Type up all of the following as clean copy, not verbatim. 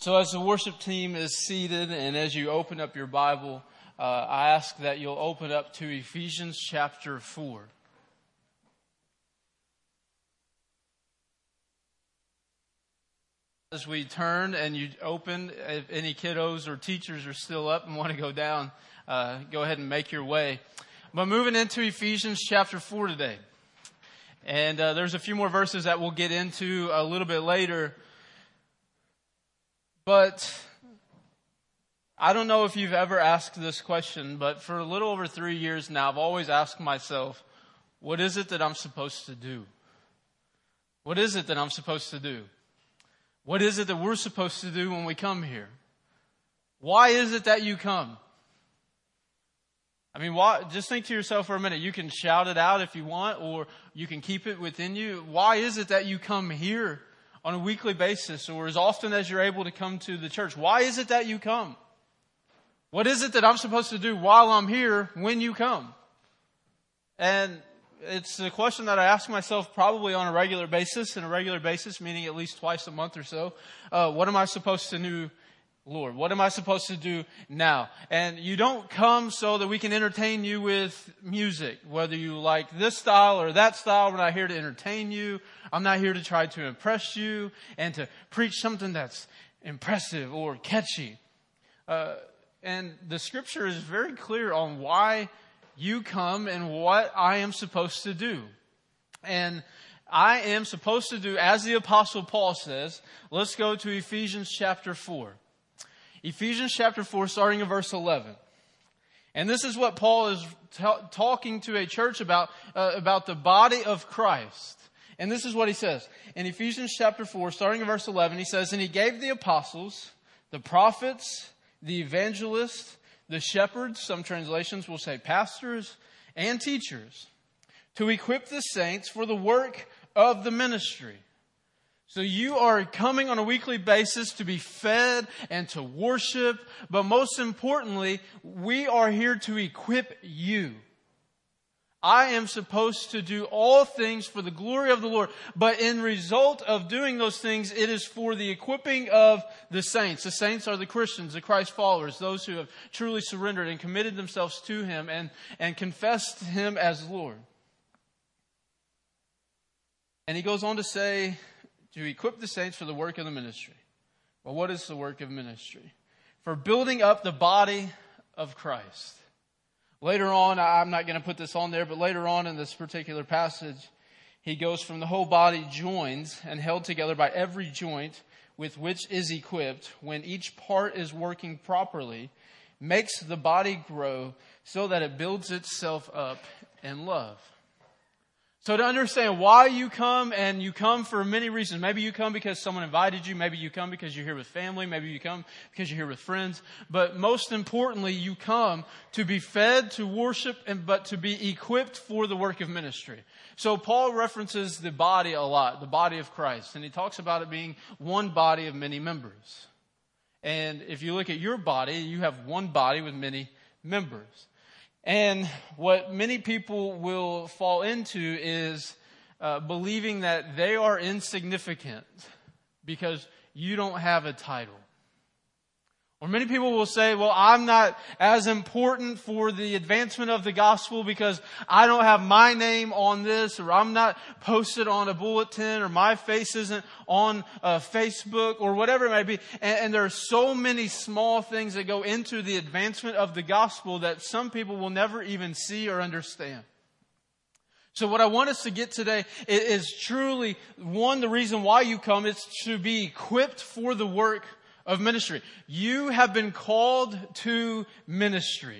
So as the worship team is seated and as you open up your Bible, I ask that you'll open up to Ephesians chapter 4. As we turn and you open, if any kiddos or teachers are still up and want to go down, go ahead and make your way. But moving into Ephesians chapter 4 today. And there's a few more verses that we'll get into a little bit later. But I don't know if you've ever asked this question, but for a little over 3 years now, I've always asked myself, what is it that I'm supposed to do? What is it that I'm supposed to do? What is it that we're supposed to do when we come here? Why is it that you come? I mean, just think to yourself for a minute. You can shout it out if you want, or you can keep it within you. Why is it that you come here on a weekly basis, or as often as you're able to come to the church? Why is it that you come? What is it that I'm supposed to do while I'm here when you come? And it's a question that I ask myself probably on a regular basis, meaning at least twice a month or so. What am I supposed to do, Lord? What am I supposed to do now? And you don't come so that we can entertain you with music, whether you like this style or that style. We're not here to entertain you. I'm not here to try to impress you and to preach something that's impressive or catchy. And the scripture is very clear on why you come and what I am supposed to do. And I am supposed to do, as the Apostle Paul says, let's go to Ephesians chapter 4. Ephesians chapter 4, starting in verse 11. And this is what Paul is talking to a church about the body of Christ. And this is what he says. In Ephesians chapter 4, starting in verse 11, he says, "And he gave the apostles, the prophets, the evangelists, the shepherds," some translations will say pastors, "and teachers, to equip the saints for the work of the ministry." So you are coming on a weekly basis to be fed and to worship. But most importantly, we are here to equip you. I am supposed to do all things for the glory of the Lord. But in result of doing those things, it is for the equipping of the saints. The saints are the Christians, the Christ followers, those who have truly surrendered and committed themselves to Him and confessed Him as Lord. And he goes on to say, to equip the saints for the work of the ministry. Well, what is the work of ministry? For building up the body of Christ. Later on, I'm not going to put this on there, but later on in this particular passage, he goes from the whole body joined and held together by every joint with which is equipped, when each part is working properly, makes the body grow so that it builds itself up in love. So to understand why you come, and you come for many reasons. Maybe you come because someone invited you. Maybe you come because you're here with family. Maybe you come because you're here with friends. But most importantly, you come to be fed, to worship, but to be equipped for the work of ministry. So Paul references the body a lot, the body of Christ. And he talks about it being one body of many members. And if you look at your body, you have one body with many members. And what many people will fall into is believing that they are insignificant because you don't have a title. Or many people will say, well, I'm not as important for the advancement of the gospel because I don't have my name on this, or I'm not posted on a bulletin, or my face isn't on Facebook, or whatever it may be. And there are so many small things that go into the advancement of the gospel that some people will never even see or understand. So what I want us to get today is truly, one, the reason why you come is to be equipped for the work of ministry. You have been called to ministry.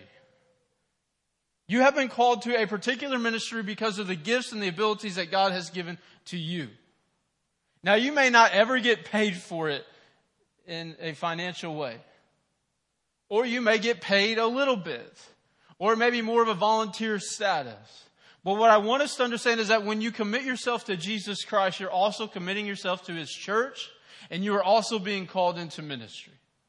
You have been called to a particular ministry because of the gifts and the abilities that God has given to you. Now, you may not ever get paid for it in a financial way. Or you may get paid a little bit. Or maybe more of a volunteer status. But what I want us to understand is that when you commit yourself to Jesus Christ, you're also committing yourself to His church. And you are also being called into ministry.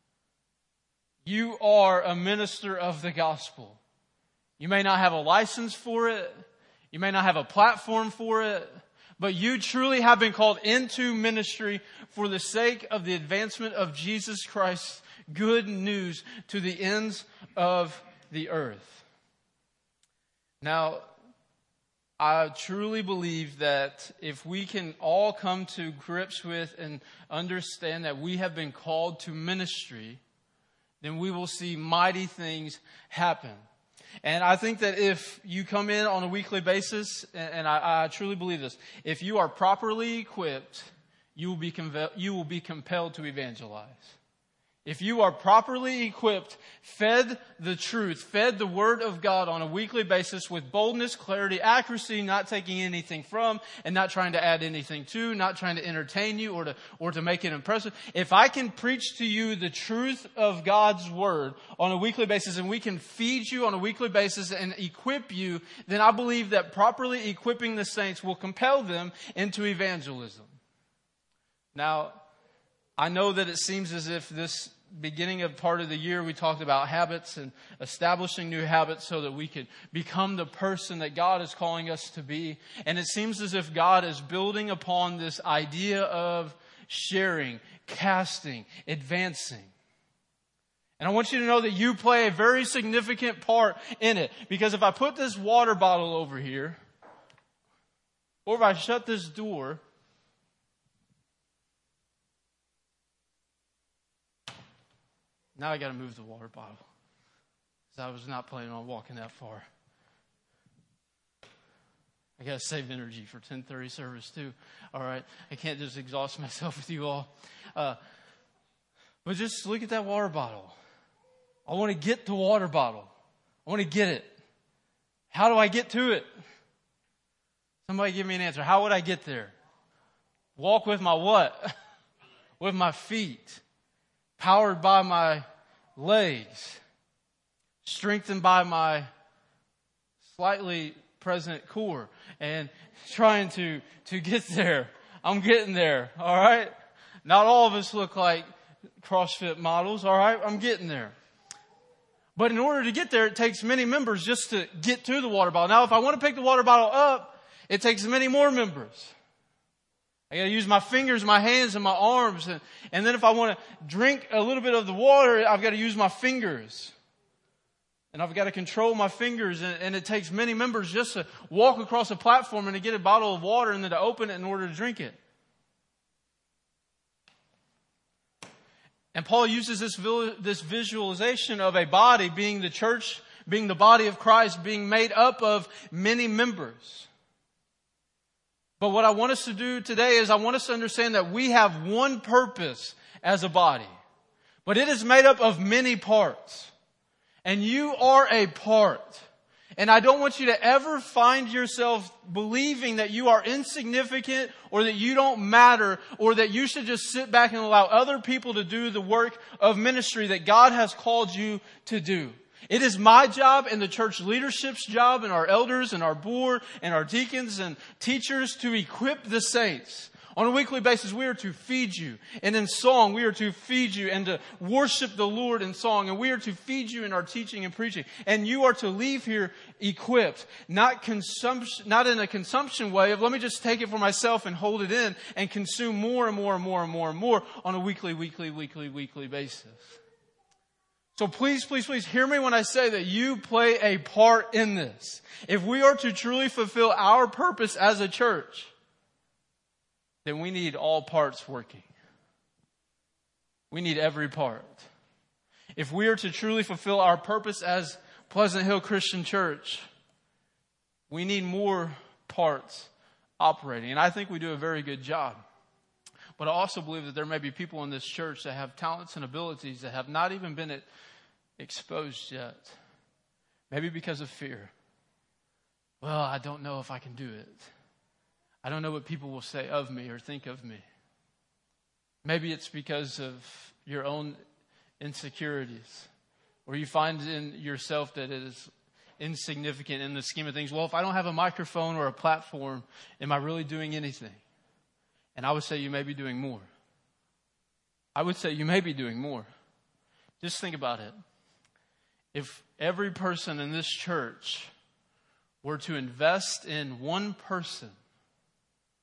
You are a minister of the gospel. You may not have a license for it. You may not have a platform for it. but you truly have been called into ministry for the sake of the advancement of Jesus Christ's good news to the ends of the earth. Now, I truly believe that if we can all come to grips with and understand that we have been called to ministry, then we will see mighty things happen. And I think that if you come in on a weekly basis, and I truly believe this, if you are properly equipped, you will be compelled to evangelize. If you are properly equipped, fed the truth, fed the Word of God on a weekly basis with boldness, clarity, accuracy, not taking anything from, and not trying to add anything to, not trying to entertain you or to make it impressive. If I can preach to you the truth of God's Word on a weekly basis, and we can feed you on a weekly basis and equip you, then I believe that properly equipping the saints will compel them into evangelism. Now, I know that it seems as if this beginning of part of the year we talked about habits and establishing new habits so that we could become the person that God is calling us to be. And it seems as if God is building upon this idea of sharing, casting, advancing. And I want you to know that you play a very significant part in it. Because if I put this water bottle over here, or if I shut this door, now I got to move the water bottle, because I was not planning on walking that far. I got to save energy for 10:30 service too. All right, I can't just exhaust myself with you all. But just look at that water bottle. I want to get the water bottle. I want to get it. How do I get to it? Somebody give me an answer. How would I get there? Walk with my what? With my feet. Powered by my legs, strengthened by my slightly present core, and trying to get there. I'm getting there, all right? Not all of us look like CrossFit models, all right? I'm getting there. But in order to get there, it takes many members just to get to the water bottle. Now, if I want to pick the water bottle up, it takes many more members. I got to use my fingers, my hands, and my arms. And then if I want to drink a little bit of the water, I've got to use my fingers. And I've got to control my fingers. And it takes many members just to walk across a platform and to get a bottle of water and then to open it in order to drink it. And Paul uses this visualization of a body being the church, being the body of Christ, being made up of many members. But what I want us to do today is I want us to understand that we have one purpose as a body. But it is made up of many parts. And you are a part. And I don't want you to ever find yourself believing that you are insignificant or that you don't matter or that you should just sit back and allow other people to do the work of ministry that God has called you to do. It is my job and the church leadership's job and our elders and our board and our deacons and teachers to equip the saints. On a weekly basis, we are to feed you. And in song, we are to feed you and to worship the Lord in song. And we are to feed you in our teaching and preaching. And you are to leave here equipped, not in a consumption way of let me just take it for myself and hold it in and consume more and more and more and more and more on a weekly basis. So please hear me when I say that you play a part in this. If we are to truly fulfill our purpose as a church, then we need all parts working. We need every part. If we are to truly fulfill our purpose as Pleasant Hill Christian Church, we need more parts operating. And I think we do a very good job. But I also believe that there may be people in this church that have talents and abilities that have not even been exposed yet. Maybe because of fear. Well, I don't know if I can do it. I don't know what people will say of me or think of me. Maybe it's because of your own insecurities. Or you find in yourself that it is insignificant in the scheme of things. Well, if I don't have a microphone or a platform, am I really doing anything? And I would say you may be doing more. I would say you may be doing more. Just think about it. If every person in this church were to invest in one person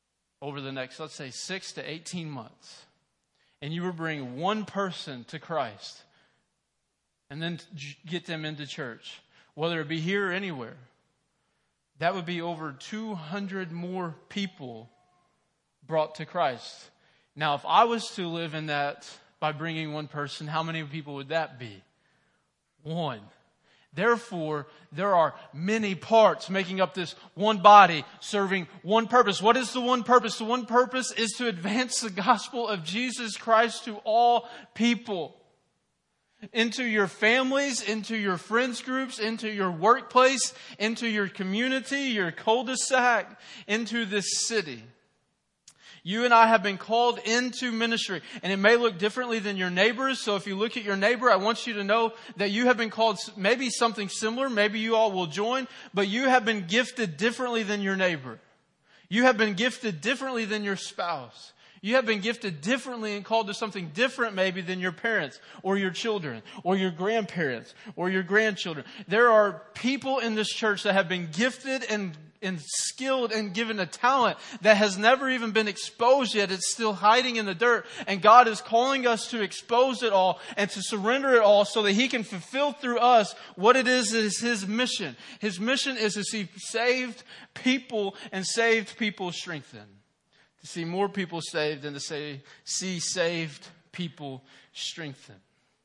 over the next, let's say, 6 to 18 months, and you were bringing one person to Christ and then get them into church, whether it be here or anywhere, that would be over 200 more people brought to Christ. Now, if I was to live in that by bringing one person, how many people would that be? One. Therefore, there are many parts making up this one body, serving one purpose. What is the one purpose? The one purpose is to advance the gospel of Jesus Christ to all people. Into your families, into your friends groups, into your workplace, into your community, your cul-de-sac, into this city. You and I have been called into ministry, and it may look differently than your neighbors. So if you look at your neighbor, I want you to know that you have been called maybe something similar. Maybe you all will join, but you have been gifted differently than your neighbor. You have been gifted differently than your spouse. You have been gifted differently and called to something different maybe than your parents or your children or your grandparents or your grandchildren. There are people in this church that have been gifted and skilled and given a talent that has never even been exposed yet. It's still hiding in the dirt. And God is calling us to expose it all and to surrender it all so that He can fulfill through us what it is His mission. His mission is to see saved people and saved people strengthened. To see more people saved and to see saved people strengthened.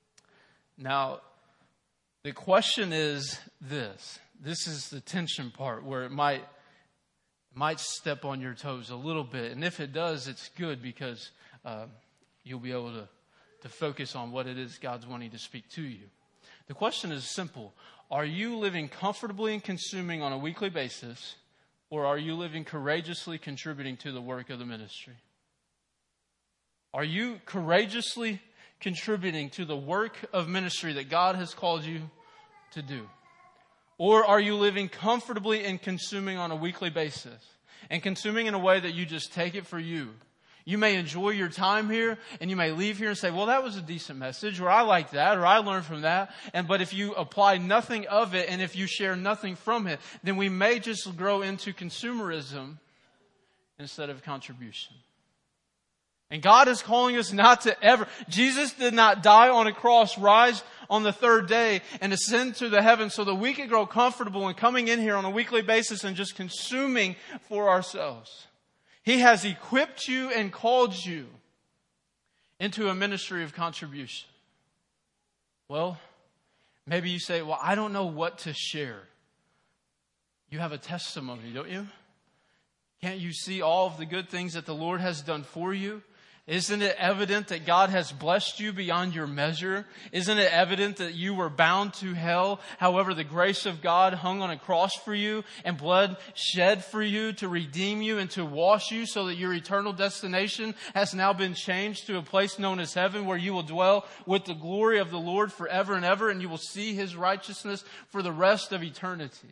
Now, the question is this. This is the tension part where it might step on your toes a little bit. And if it does, it's good because you'll be able to focus on what it is God's wanting to speak to you. The question is simple. Are you living comfortably and consuming on a weekly basis? Or are you living courageously contributing to the work of the ministry? Are you courageously contributing to the work of ministry that God has called you to do? Or are you living comfortably and consuming on a weekly basis? And consuming in a way that you just take it for you. You may enjoy your time here and you may leave here and say, well, that was a decent message, or I like that, or I learned from that. But if you apply nothing of it and if you share nothing from it, then we may just grow into consumerism instead of contribution. And God is calling us not to ever. Jesus did not die on a cross, rise on the third day, and ascend to the heavens so that we could grow comfortable in coming in here on a weekly basis and just consuming for ourselves. He has equipped you and called you into a ministry of contribution. Well, maybe you say, well, I don't know what to share. You have a testimony, don't you? Can't you see all of the good things that the Lord has done for you? Isn't it evident that God has blessed you beyond your measure? Isn't it evident that you were bound to hell? However, the grace of God hung on a cross for you and blood shed for you to redeem you and to wash you so that your eternal destination has now been changed to a place known as heaven where you will dwell with the glory of the Lord forever and ever, and you will see His righteousness for the rest of eternity.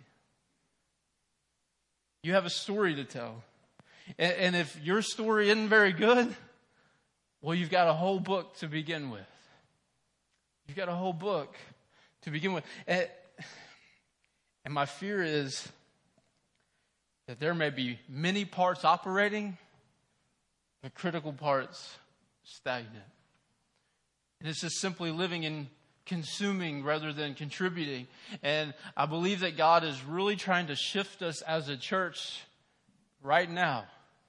You have a story to tell. And if your story isn't very good, well, you've got a whole book to begin with. You've got a whole book to begin with. And my fear is that there may be many parts operating, but critical parts stagnant. And it's just simply living in consuming rather than contributing. And I believe that God is really trying to shift us as a church right now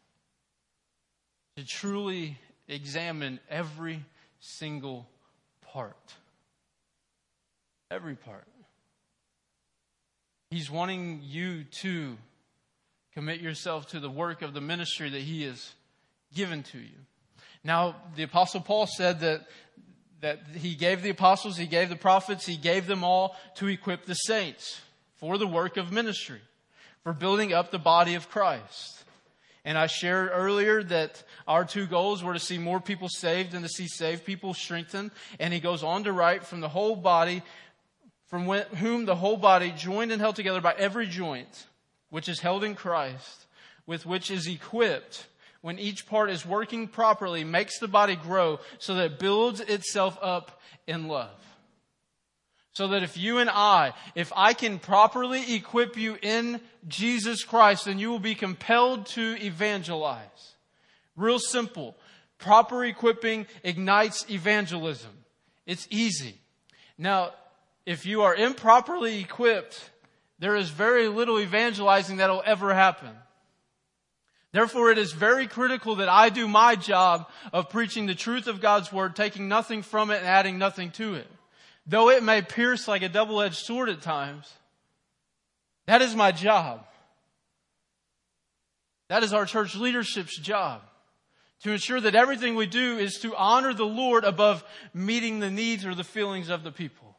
to truly examine every single part. Every part. He's wanting you to commit yourself to the work of the ministry that He has given to you. Now, the Apostle Paul said that He gave the apostles, He gave the prophets, He gave them all to equip the saints for the work of ministry, for building up the body of Christ. And I shared earlier that our two goals were to see more people saved and to see saved people strengthened. And he goes on to write, from the whole body, from whom the whole body, joined and held together by every joint, which is held in Christ, with which is equipped, when each part is working properly, makes the body grow so that it builds itself up in love. So that if I can properly equip you in Jesus Christ, then you will be compelled to evangelize. Real simple. Proper equipping ignites evangelism. It's easy. Now, if you are improperly equipped, there is very little evangelizing that will ever happen. Therefore, it is very critical that I do my job of preaching the truth of God's Word, taking nothing from it and adding nothing to it. Though it may pierce like a double-edged sword at times, that is my job. That is our church leadership's job. To ensure that everything we do is to honor the Lord above meeting the needs or the feelings of the people.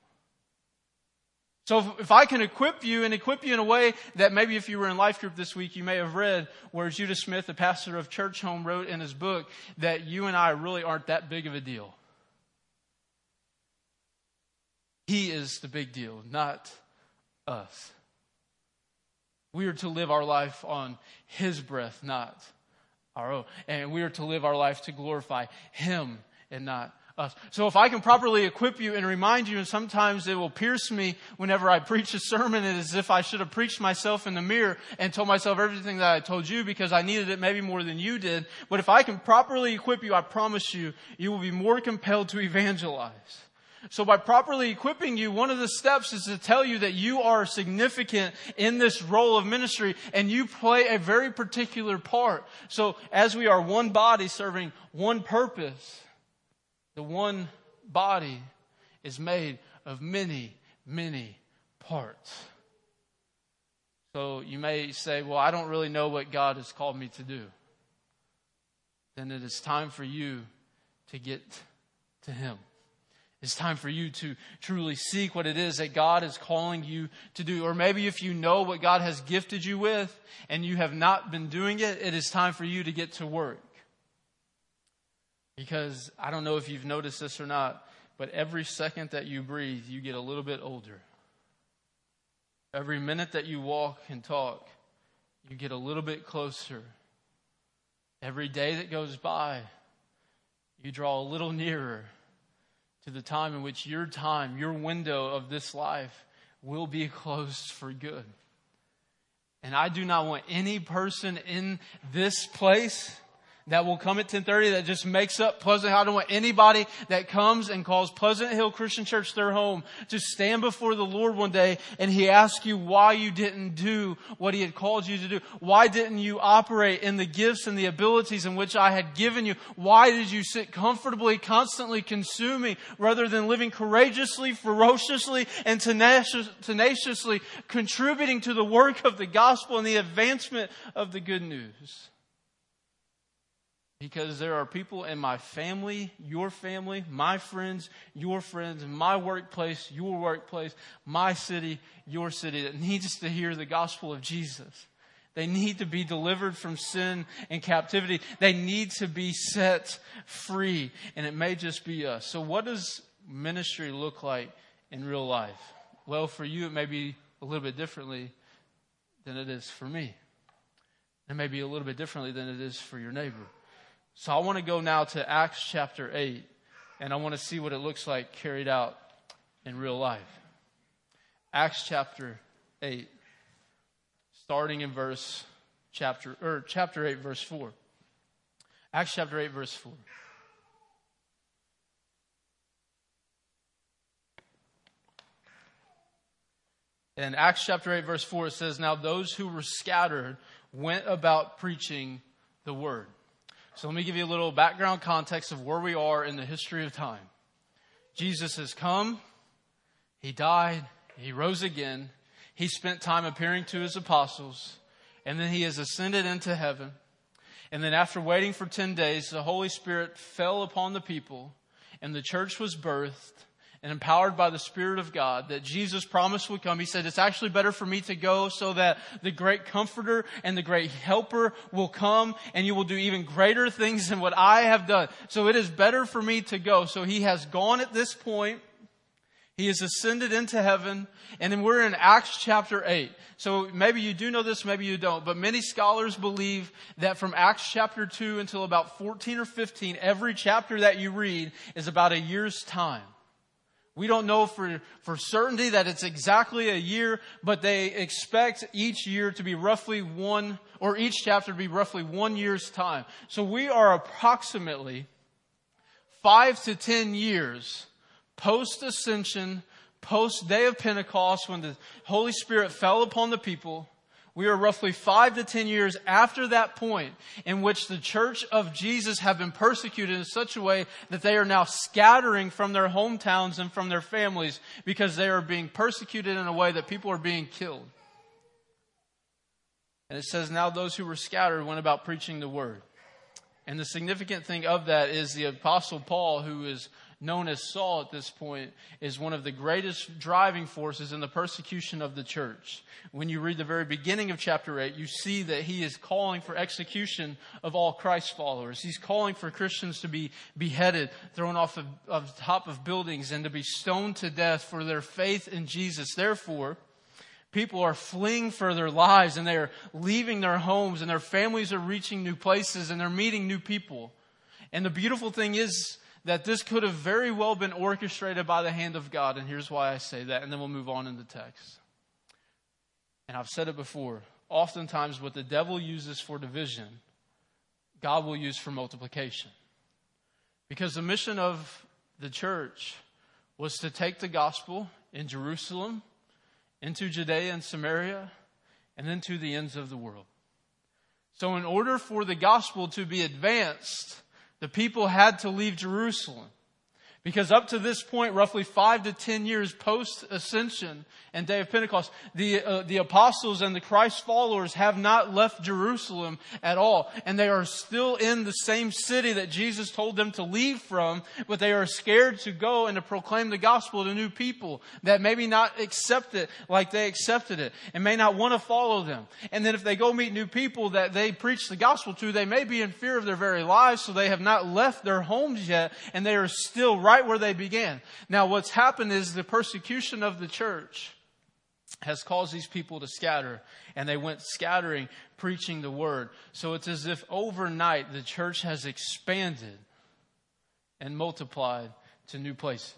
So if I can equip you in a way that maybe if you were in life group this week, you may have read where Judah Smith, the pastor of Church Home, wrote in his book that you and I really aren't that big of a deal. He is the big deal, not us. We are to live our life on His breath, not our own. And we are to live our life to glorify Him and not us. So if I can properly equip you and remind you, and sometimes it will pierce me whenever I preach a sermon, it is as if I should have preached myself in the mirror and told myself everything that I told you because I needed it maybe more than you did. But if I can properly equip you, I promise you, you will be more compelled to evangelize. So by properly equipping you, one of the steps is to tell you that you are significant in this role of ministry and you play a very particular part. So as we are one body serving one purpose, the one body is made of many, many parts. So you may say, well, I don't really know what God has called me to do. Then it is time for you to get to Him. It's time for you to truly seek what it is that God is calling you to do. Or maybe if you know what God has gifted you with and you have not been doing it, it is time for you to get to work. Because I don't know if you've noticed this or not, but every second that you breathe, you get a little bit older. Every minute that you walk and talk, you get a little bit closer. Every day that goes by, you draw a little nearer to the time in which your window of this life will be closed for good. And I do not want any person in this place that will come at 10:30 that just makes up Pleasant Hill. I don't want anybody that comes and calls Pleasant Hill Christian Church their home to stand before the Lord one day and He asks you why you didn't do what He had called you to do. Why didn't you operate in the gifts and the abilities in which I had given you? Why did you sit comfortably, constantly consuming rather than living courageously, ferociously, and tenaciously contributing to the work of the gospel and the advancement of the good news? Because there are people in my family, my friends, your friends, my workplace, your workplace, my city, your city, that needs to hear the gospel of Jesus. They need to be delivered from sin and captivity. They need to be set free. And it may just be us. So what does ministry look like in real life? Well, for you, it may be a little bit differently than it is for me. It may be a little bit differently than it is for your neighbor. So I want to go now to Acts chapter 8, and I want to see what it looks like carried out in real life. Acts chapter 8, starting in chapter 8, verse 4. Acts chapter 8, verse 4. In Acts chapter 8, verse 4, it says, "Now those who were scattered went about preaching the word." So let me give you a little background context of where we are in the history of time. Jesus has come. He died. He rose again. He spent time appearing to His apostles. And then He has ascended into heaven. And then after waiting for 10 days, the Holy Spirit fell upon the people. And the church was birthed and empowered by the Spirit of God that Jesus promised would come. He said, it's actually better for me to go so that the great comforter and the great helper will come and you will do even greater things than what I have done. So it is better for me to go. So He has gone at this point. He has ascended into heaven. And then we're in Acts chapter 8. So maybe you do know this, maybe you don't. But many scholars believe that from Acts chapter 2 until about 14 or 15, every chapter that you read is about a year's time. We don't know for certainty that it's exactly a year, but they expect each year to be roughly each chapter to be roughly 1 year's time. So we are approximately 5 to 10 years post-ascension, post-day of Pentecost, when the Holy Spirit fell upon the people. We are roughly 5 to 10 years after that point in which the church of Jesus have been persecuted in such a way that they are now scattering from their hometowns and from their families because they are being persecuted in a way that people are being killed. And it says, now those who were scattered went about preaching the word. And the significant thing of that is the Apostle Paul, who is known as Saul at this point, is one of the greatest driving forces in the persecution of the church. When you read the very beginning of chapter 8, you see that he is calling for execution of all Christ followers. He's calling for Christians to be beheaded, thrown off of top of buildings, and to be stoned to death for their faith in Jesus. Therefore, people are fleeing for their lives, and they are leaving their homes, and their families are reaching new places, and they're meeting new people. And the beautiful thing is that this could have very well been orchestrated by the hand of God. And here's why I say that, and then we'll move on in the text. And I've said it before, oftentimes what the devil uses for division, God will use for multiplication. Because the mission of the church was to take the gospel in Jerusalem, into Judea and Samaria, and then to the ends of the world. So in order for the gospel to be advanced, the people had to leave Jerusalem. Because up to this point, roughly 5 to 10 years post-ascension and day of Pentecost, the apostles and the Christ followers have not left Jerusalem at all. And they are still in the same city that Jesus told them to leave from, but they are scared to go and to proclaim the gospel to new people that maybe not accept it like they accepted it and may not want to follow them. And then if they go meet new people that they preach the gospel to, they may be in fear of their very lives, so they have not left their homes yet, and they are still right where they began. Now, what's happened is the persecution of the church has caused these people to scatter, and they went scattering, preaching the word. So it's as if overnight the church has expanded and multiplied to new places.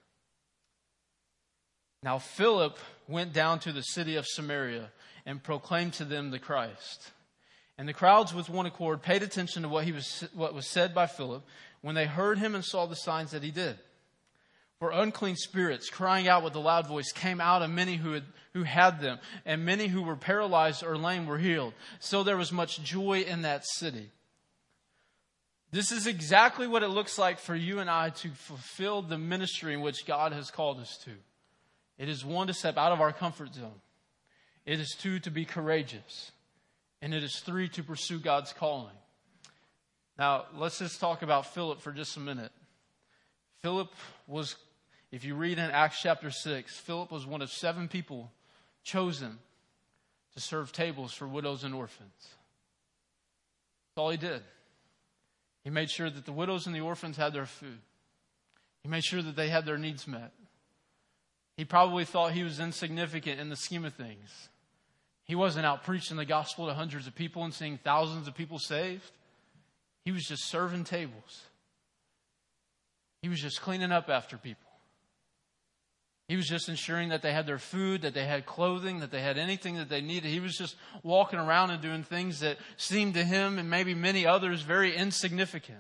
Now, Philip went down to the city of Samaria and proclaimed to them the Christ. And the crowds with one accord paid attention to what was said by Philip when they heard him and saw the signs that he did. For unclean spirits, crying out with a loud voice, came out of many who had them, and many who were paralyzed or lame were healed. So there was much joy in that city. This is exactly what it looks like for you and I to fulfill the ministry in which God has called us to. It is 1, to step out of our comfort zone. It is 2, to be courageous. And it is 3, to pursue God's calling. Now, let's just talk about Philip for just a minute. Philip was, if you read in Acts chapter 6, Philip was one of 7 people chosen to serve tables for widows and orphans. That's all he did. He made sure that the widows and the orphans had their food. He made sure that they had their needs met. He probably thought he was insignificant in the scheme of things. He wasn't out preaching the gospel to hundreds of people and seeing thousands of people saved. He was just serving tables. He was just cleaning up after people. He was just ensuring that they had their food, that they had clothing, that they had anything that they needed. He was just walking around and doing things that seemed to him and maybe many others very insignificant.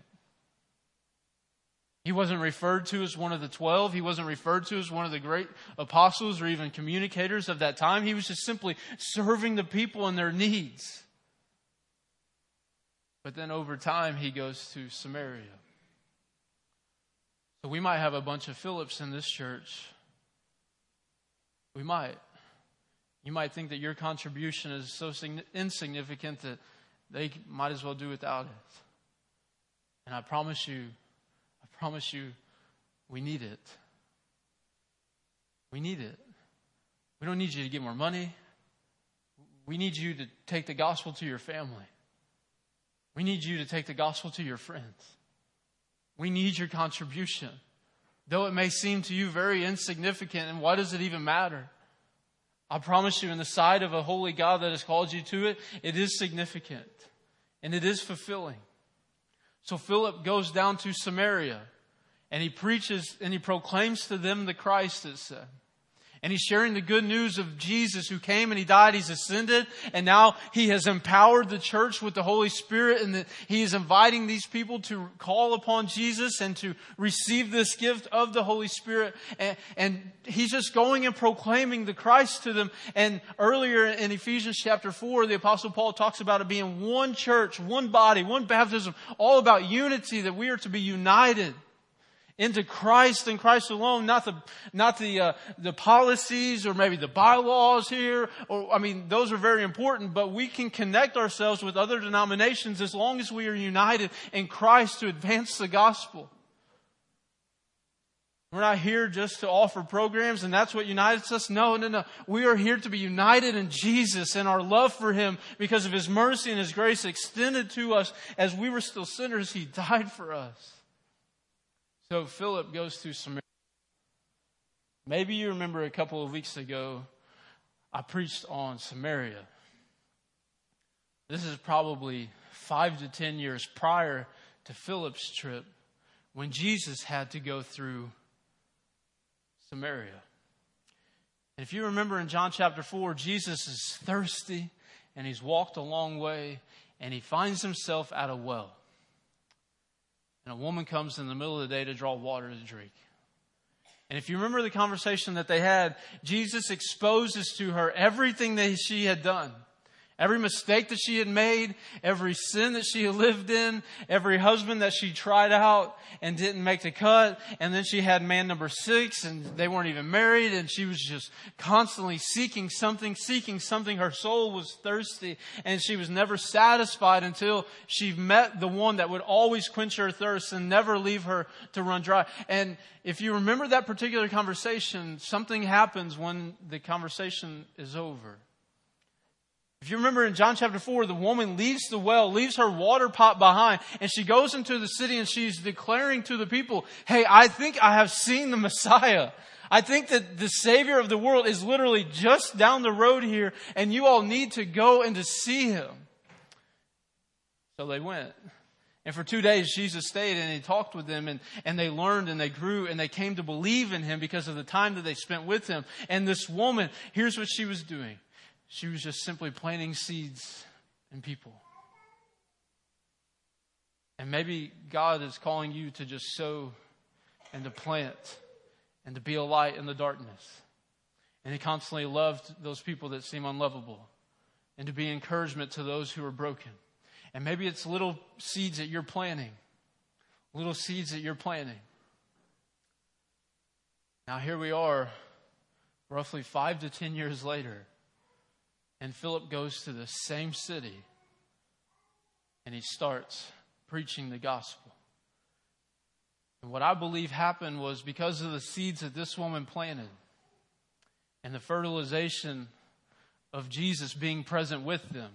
He wasn't referred to as one of the 12. He wasn't referred to as one of the great apostles or even communicators of that time. He was just simply serving the people and their needs. But then over time, he goes to Samaria. So we might have a bunch of Philips in this church. We might. You might think that your contribution is so insignificant that they might as well do without it. And I promise you, we need it. We need it. We don't need you to get more money. We need you to take the gospel to your family. We need you to take the gospel to your friends. We need your contribution. Though it may seem to you very insignificant, and why does it even matter? I promise you, in the sight of a holy God that has called you to it, it is significant. And it is fulfilling. So Philip goes down to Samaria. And he preaches and he proclaims to them the Christ, it said. And he's sharing the good news of Jesus who came and he died, he's ascended, and now he has empowered the church with the Holy Spirit, and he is inviting these people to call upon Jesus and to receive this gift of the Holy Spirit. And he's just going and proclaiming the Christ to them. And earlier in Ephesians chapter 4, the Apostle Paul talks about it being one church, one body, one baptism, all about unity, that we are to be united into Christ and Christ alone, not the policies or maybe the bylaws here. Those are very important, but we can connect ourselves with other denominations as long as we are united in Christ to advance the gospel. We're not here just to offer programs and that's what unites us. No. We are here to be united in Jesus and our love for Him because of His mercy and His grace extended to us as we were still sinners. He died for us. So Philip goes to Samaria. Maybe you remember a couple of weeks ago, I preached on Samaria. This is probably 5 to 10 years prior to Philip's trip when Jesus had to go through Samaria. And if you remember in John chapter 4, Jesus is thirsty and he's walked a long way and he finds himself at a well. And a woman comes in the middle of the day to draw water to drink. And if you remember the conversation that they had, Jesus exposes to her everything that she had done. Every mistake that she had made, every sin that she had lived in, every husband that she tried out and didn't make the cut. And then she had man number 6 and they weren't even married and she was just constantly seeking something. Her soul was thirsty and she was never satisfied until she met the one that would always quench her thirst and never leave her to run dry. And if you remember that particular conversation, something happens when the conversation is over. If you remember in John chapter 4, the woman leaves the well, leaves her water pot behind, and she goes into the city and she's declaring to the people, hey, I think I have seen the Messiah. I think that the Savior of the world is literally just down the road here, and you all need to go and to see Him. So they went. And for 2 days, Jesus stayed and He talked with them and they learned and they grew and they came to believe in Him because of the time that they spent with Him. And this woman, here's what she was doing. She was just simply planting seeds in people. And maybe God is calling you to just sow and to plant and to be a light in the darkness. And He constantly loved those people that seem unlovable and to be encouragement to those who are broken. And maybe it's little seeds that you're planting. Little seeds that you're planting. Now here we are, roughly 5 to 10 years later. And Philip goes to the same city and he starts preaching the gospel. And what I believe happened was because of the seeds that this woman planted and the fertilization of Jesus being present with them,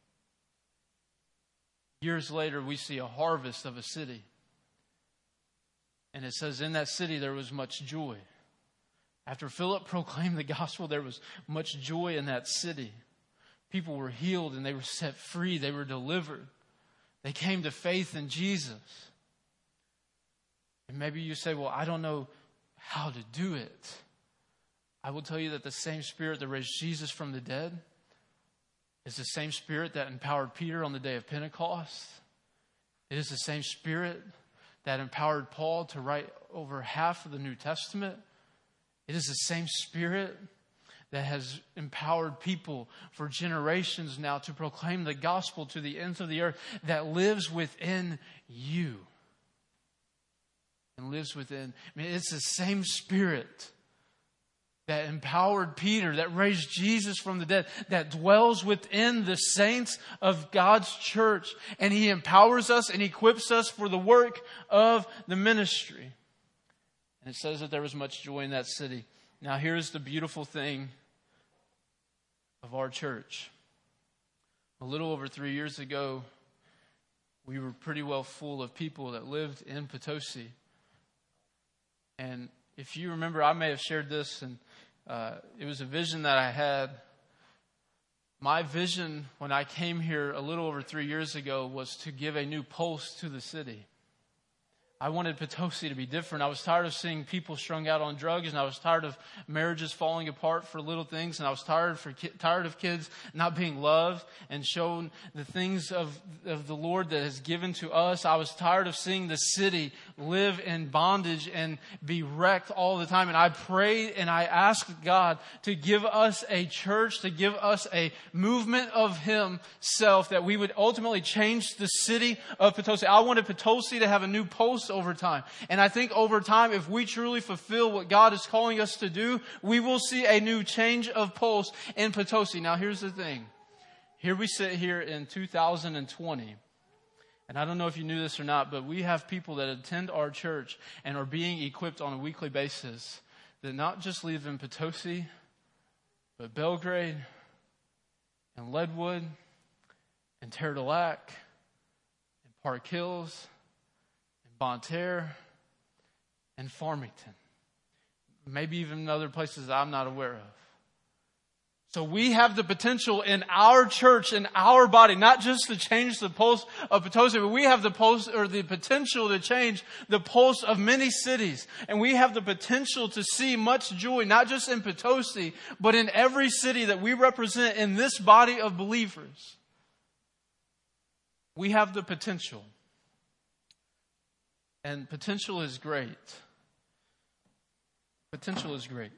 years later we see a harvest of a city. And it says in that city there was much joy. After Philip proclaimed the gospel, there was much joy in that city. People were healed and they were set free. They were delivered. They came to faith in Jesus. And maybe you say, well, I don't know how to do it. I will tell you that the same Spirit that raised Jesus from the dead is the same Spirit that empowered Peter on the day of Pentecost. It is the same Spirit that empowered Paul to write over half of the New Testament. It is the same Spirit that has empowered people for generations now to proclaim the gospel to the ends of the earth, that lives within you. And lives within. It's the same Spirit that empowered Peter, that raised Jesus from the dead, that dwells within the saints of God's church. And He empowers us and equips us for the work of the ministry. And it says that there was much joy in that city. Now here's the beautiful thing of our church. A little over 3 years ago, we were pretty well full of people that lived in Potosi. And if you remember, I may have shared this, and it was a vision that I had. My vision when I came here a little over 3 years ago was to give a new pulse to the city. I wanted Potosi to be different. I was tired of seeing people strung out on drugs, and I was tired of marriages falling apart for little things, and I was tired of kids not being loved and shown the things of the Lord that has given to us. I was tired of seeing the city live in bondage and be wrecked all the time. And I prayed and I asked God to give us a church, to give us a movement of Himself, that we would ultimately change the city of Potosi. I wanted Potosi to have a new pulse over time. And I think over time, if we truly fulfill what God is calling us to do, we will see a new change of pulse in Potosi. Now, here's the thing. Here we sit here in 2020. And I don't know if you knew this or not, but we have people that attend our church and are being equipped on a weekly basis that not just live in Potosi, but Belgrade and Leadwood and Terre de Lac and Park Hills and Bonne Terre and Farmington. Maybe even other places I'm not aware of. So we have the potential in our church, in our body, not just to change the pulse of Potosi, but we have the pulse or the potential to change the pulse of many cities. And we have the potential to see much joy, not just in Potosi, but in every city that we represent in this body of believers. We have the potential. And potential is great. Potential is great.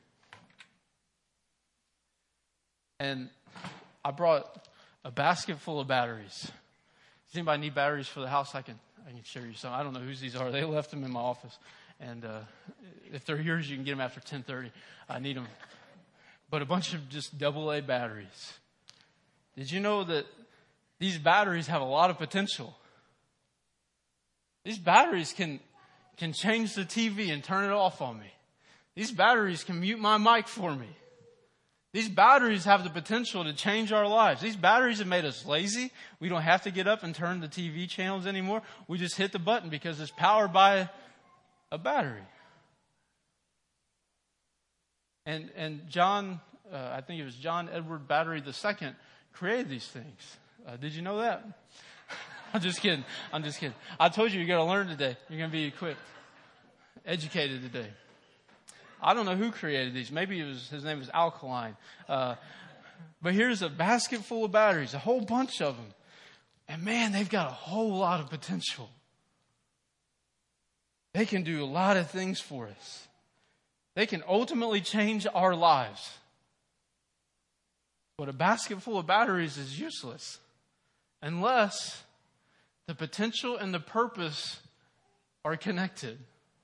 And I brought a basket full of batteries. Does anybody need batteries for the house? I can share you some. I don't know whose these are. They left them in my office. And if they're yours, you can get them after 10:30. I need them. But a bunch of just AA batteries. Did you know that these batteries have a lot of potential? These batteries can change the TV and turn it off on me. These batteries can mute my mic for me. These batteries have the potential to change our lives. These batteries have made us lazy. We don't have to get up and turn the TV channels anymore. We just hit the button because it's powered by a battery. And John, I think it was John Edward Battery II, created these things. Did you know that? I'm just kidding. I told you, you're going to learn today. You're going to be equipped, educated today. I don't know who created these. Maybe his name was Alkaline. But here's a basket full of batteries, a whole bunch of them. And man, they've got a whole lot of potential. They can do a lot of things for us. They can ultimately change our lives. But a basket full of batteries is useless unless the potential and the purpose are connected.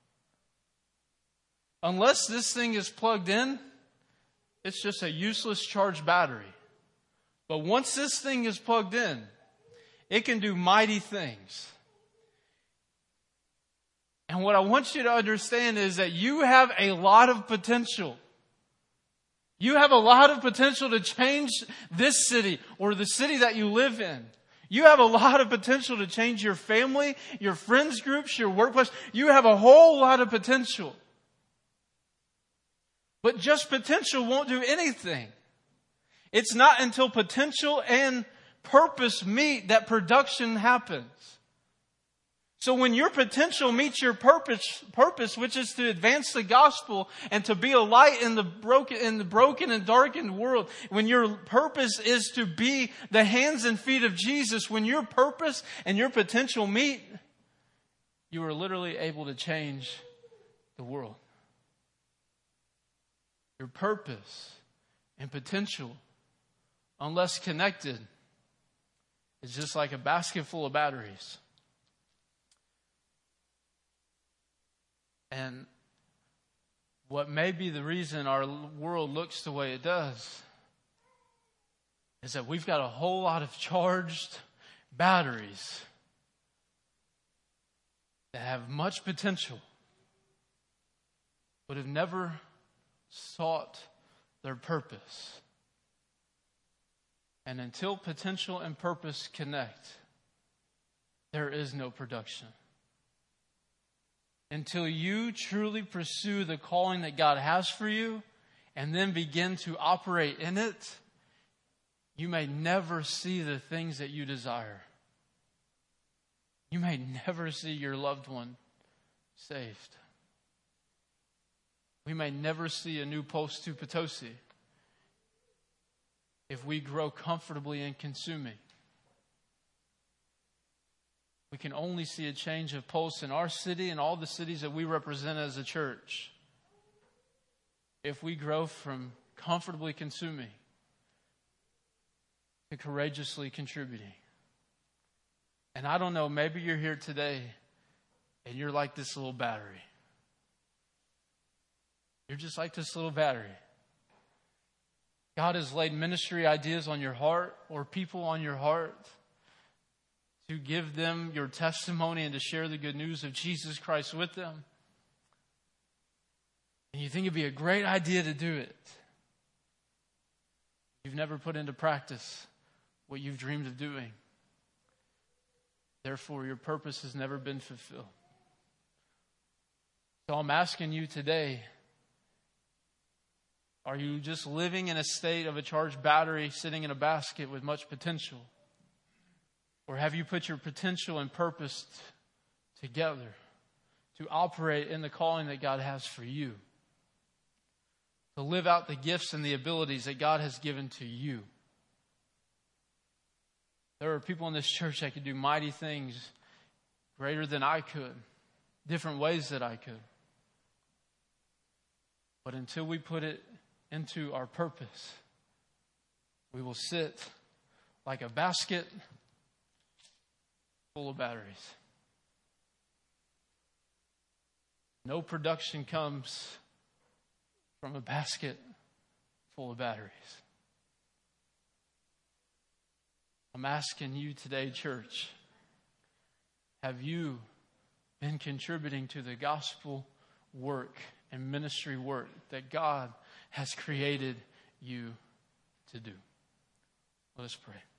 Unless this thing is plugged in, it's just a useless charged battery. But once this thing is plugged in, it can do mighty things. And what I want you to understand is that you have a lot of potential. You have a lot of potential to change this city or the city that you live in. You have a lot of potential to change your family, your friends groups, your workplace. You have a whole lot of potential. But just potential won't do anything. It's not until potential and purpose meet that production happens. So when your potential meets your purpose, which is to advance the gospel and to be a light in the broken and darkened world, when your purpose is to be the hands and feet of Jesus, when your purpose and your potential meet, you are literally able to change the world. Your purpose and potential, unless connected, is just like a basket full of batteries. And what may be the reason our world looks the way it does is that we've got a whole lot of charged batteries that have much potential, but have never sought their purpose. And until potential and purpose connect, there is no production. Until you truly pursue the calling that God has for you and then begin to operate in it, you may never see the things that you desire. You may never see your loved one saved. We may never see a new Post to Potosi if we grow comfortably in consuming. We can only see a change of pulse in our city and all the cities that we represent as a church if we grow from comfortably consuming to courageously contributing. And I don't know, maybe you're here today and you're like this little battery. You're just like this little battery. God has laid ministry ideas on your heart or people on your heart to give them your testimony and to share the good news of Jesus Christ with them. And you think it'd be a great idea to do it. You've never put into practice what you've dreamed of doing. Therefore, your purpose has never been fulfilled. So I'm asking you today, are you just living in a state of a charged battery sitting in a basket with much potential? Or have you put your potential and purpose together to operate in the calling that God has for you? To live out the gifts and the abilities that God has given to you. There are people in this church that could do mighty things greater than I could, different ways that I could. But until we put it into our purpose, we will sit like a basket full of batteries. No production comes from a basket full of batteries. I'm asking you today, church, have you been contributing to the gospel work and ministry work that God has created you to do? Let us pray.